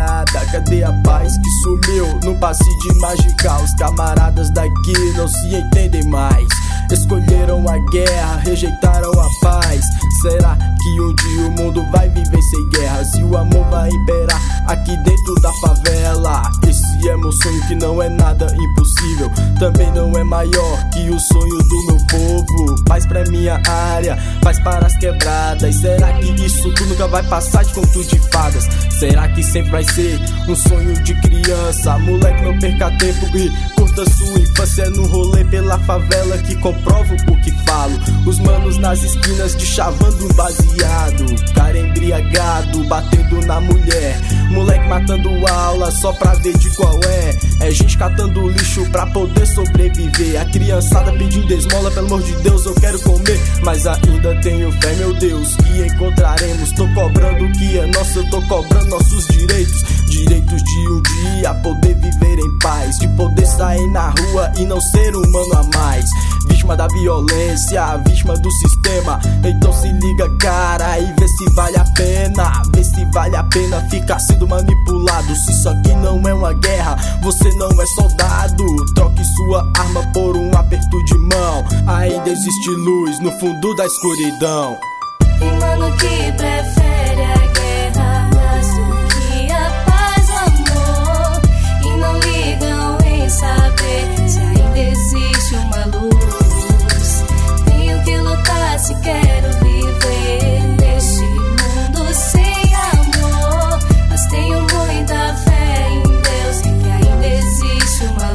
rapaziada, cadê a paz que sumiu no passe de Magical? Os camaradas daqui não se entendem mais. Escolheram a guerra, rejeitaram a paz. Será que um dia o mundo vai viver sem guerras e o amor vai imperar aqui dentro da favela? Esse é meu sonho, que não é nada impossível, também não é maior que o sonho do meu povo. Paz pra minha área, paz para as quebradas. Será que isso tudo nunca vai passar de conto de fadas? Será que sempre vai ser um sonho de criança? Moleque, não perca tempo e curta sua infância no rolê pela favela que comprovo o que falo. Os manos nas esquinas de chavando baseado, cara embriagado, batendo na mulher. Moleque matando aula só pra ver de qual é. É gente catando lixo pra poder sobreviver. A criançada pedindo esmola, pelo amor de Deus eu quero comer. Mas ainda tenho fé, meu Deus, que encontraremos. Tô cobrando o que é nosso, eu tô cobrando nossos direitos. Direitos de um dia poder viver em paz, de poder sair na rua e não ser humano a mais. Vítima da violência, vítima do sistema. Então se liga, cara, e vê se vale a pena. Vê se vale a pena ficar sendo manipulado. Se isso aqui não é uma guerra, você não é soldado. Troque sua arma por um aperto de mão. Ainda existe luz no fundo da escuridão. Tem mano que prefere a guerra mais do que a paz, amor, e não ligam em saber se ainda existe uma luz. Tenho que lutar se quero viver neste mundo sem amor, mas tenho muita fé em Deus que ainda existe uma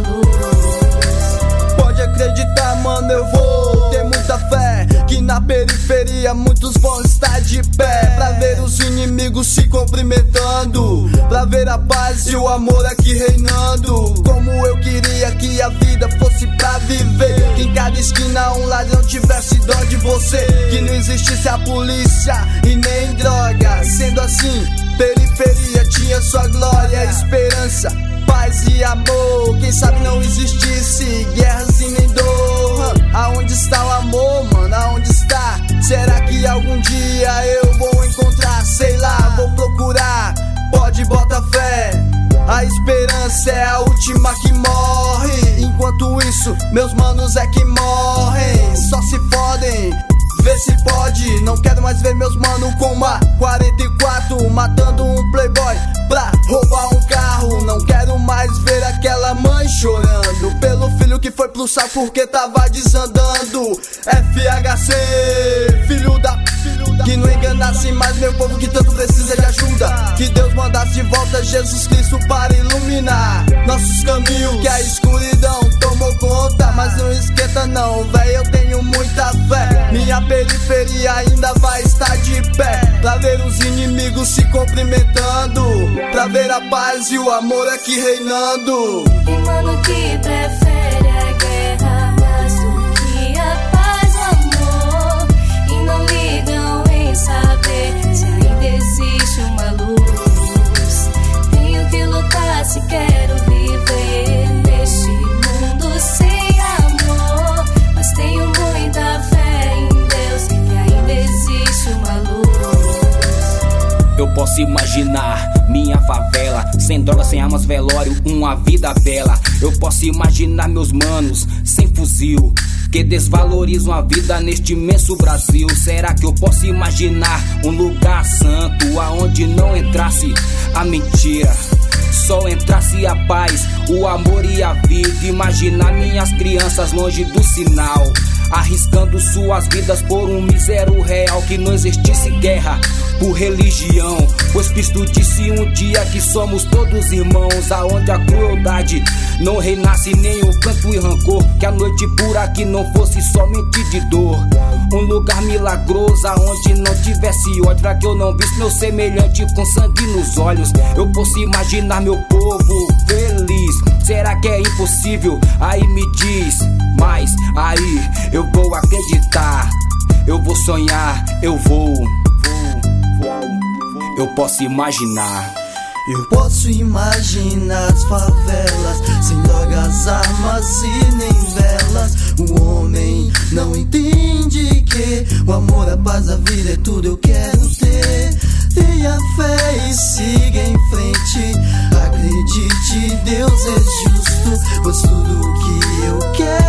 luz. Pode acreditar, mano, eu vou ter muita fé, que na periferia muitos vão estar de pé, pra ver os inimigos se cumprimentando, pra ver a paz e o amor aqui reinando. Como eu queria que a vida fosse pra viver, que em cada esquina um ladrão tivesse dó de você, que não existisse a polícia e nem droga. Sendo assim, periferia tinha sua glória, esperança, paz e amor. Quem sabe não existisse guerras e nem dor. Aonde está o amor, mano? Aonde está? Será que algum dia eu vou encontrar? Sei lá, vou procurar. Pode botar fé, a esperança é a última que morre. Enquanto isso, meus manos é que morrem, só se fodem. Vê se pode, não quero mais ver meus manos com uma 44 matando um playboy pra roubar um carro. Não quero mais ver aquela mãe chorando pelo filho que foi pro saco porque tava desandando. FHC, filho da que não enganasse mais meu povo que tanto precisa de ajuda. Que Deus mandasse de volta Jesus Cristo para iluminar nossos caminhos, que a escuridão tomou conta. Mas não esquenta não, véi, eu tenho muita fé. Minha periferia ainda vai estar de pé, pra ver os inimigos se cumprimentando, pra ver a paz e o amor aqui reinando. Tem mano que prefere a guerra mais do que a paz, amor, e não ligam em saber se ainda existe uma luz. Tenho que lutar se quero viver neste mundo sem amor, mas tenho muita fé em Deus que ainda existe uma luz. Eu posso imaginar minha favela sem droga, sem armas, velório, uma vida bela. Eu posso imaginar meus manos sem fuzil, que desvalorizam a vida neste imenso Brasil. Será que eu posso imaginar um lugar santo aonde não entrasse a mentira, só entrasse a paz, o amor e a vida? Imaginar minhas crianças longe do sinal, arriscando suas vidas por um mísero real. Que não existisse guerra por religião, pois Cristo disse um dia que somos todos irmãos. Aonde a crueldade não reinasse, nem o canto e rancor, que a noite por aqui não fosse somente de dor. Um lugar milagroso aonde não tivesse ódio, pra que eu não visse meu semelhante com sangue nos olhos. Eu posso imaginar meu povo feliz. Será que é impossível? Aí me diz, mas aí eu vou acreditar, eu vou sonhar, eu vou. Eu posso imaginar. Eu posso imaginar as favelas sem drogas, armas e nem velas. O homem não entende que o amor, a paz, a vida é tudo eu quero ter. Tenha fé e siga em frente, que Deus é justo, pois tudo que eu quero